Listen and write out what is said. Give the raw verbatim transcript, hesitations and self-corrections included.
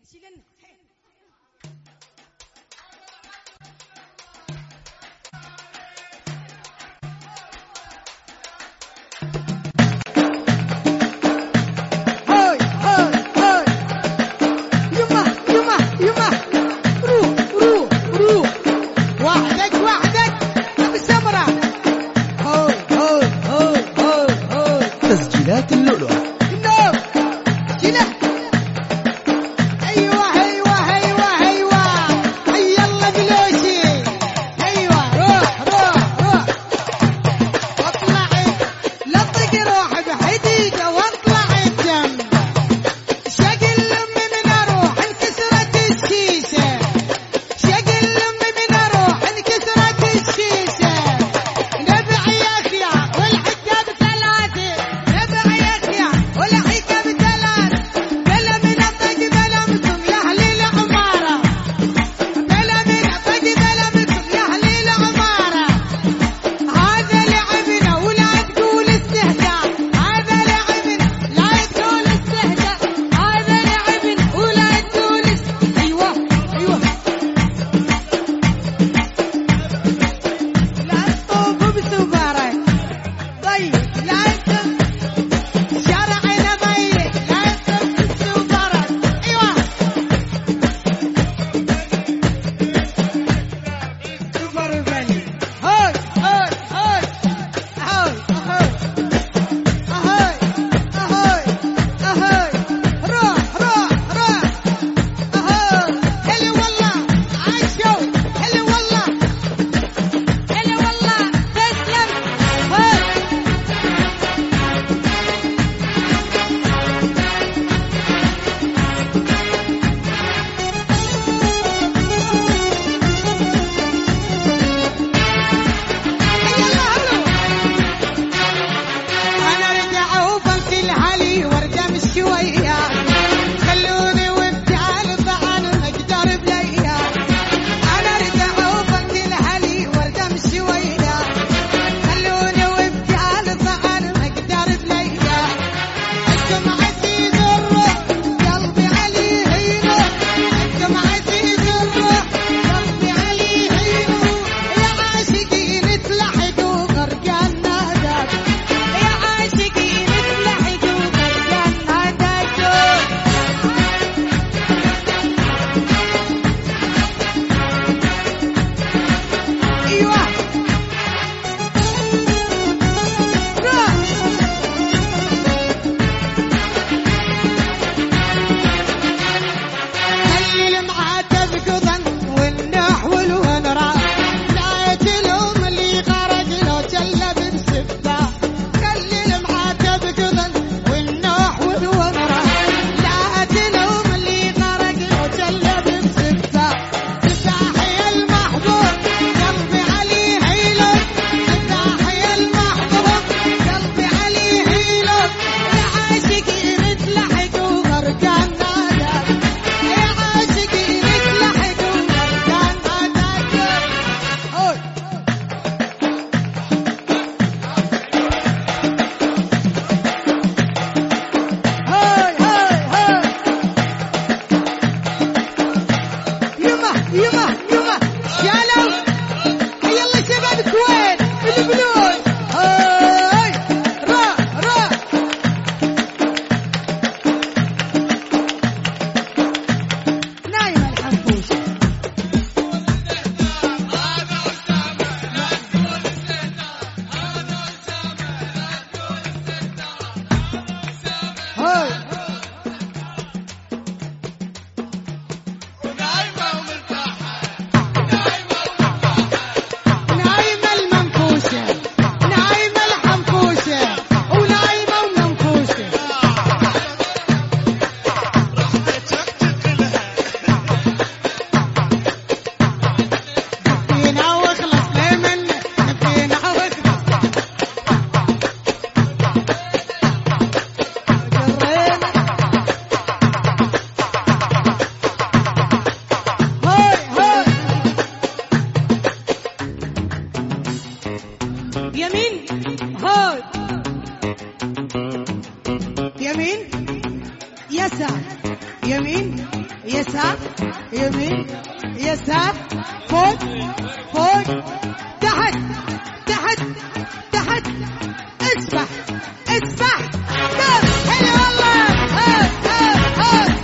شيلن تسجيلات اللؤلؤة. ايوه ايوه ايوه ايوه يلا بلوشي. ايوه روح روح روح واطلعي لطقي روحي بحديده واطلعي الجنب. شقل امي من اروح انكسرت الشيشه. شقل امي من اروح انكسرت الشيشه. نبع يخيع والحجاب ثلاثه. نبع يخيع والحجاب ثلاثه. بلا من الطق بلا مكم يا اهل العماره. بلا من الطق بلا مكم يا اهل العماره. هذا لعبنا ولا تقول استهزاء. هذا لعبنا لا تقول استهزاء. هذا لعبنا ولا تقول است- ايوه ايوه لا تطوفوا بسفارة ضيق. لا يكتب شرعنا ضيق. لا يكتب بسفارة. ايوه سفر بني. هاي هاي هاي هاي هاي هاي هاي هاي روح روح روح هاي. هلا والله عاشوا. هلا والله هلا والله تسلم. هاي أنا أرجع وفنك الهلي وارجع مش شوية. خلوني وبتعال طعن أقدر بليا. أنا أرجع وفنك الهلي وارجع مش شوية. خلوني وبتعال طعن أقدر بليا. أنتم عزيز الروح قلبي عليه يروح. أنتم عزيز الروح قلبي عليه يروح. يا عاشقين تلحقوا غرقان ناداك. يا عاشقين تلحقوا غرقان ناداك. ايوه روح خلي المعاتب قضن والنحو والونرا. لا تلوم اللي خرج لو جلب بسفته. خلي المعاتب قضن والنحو والونرا. لا تلوم اللي خرج لو جلب بسفته. تحيا المحبوب قلبي عليه يلوم. تحيا المحبوب قلبي عليه يلوم. يا عاشقين تلحقوا غرقان ناداك. يا عاشقين تلحقوا غرقان ناداك. هوي هاي هاي هاي يما يما يما شالوا. يلا شباب كوين البلوز. هاي روح روح نايمة الحنفوشة. هاي نايمة المنفوشة. نايمة الحنفوشة ونايمة ومنفوشة. نبينا واخلص ليه منك. نبينا واخلص جرينا. هاي هاي يمين. هاي يمين يسار. يمين يسار. يسار يمين يسار فوق فوق تحت تحت تحت اسبح اسبح دور حلو والله هات هات هات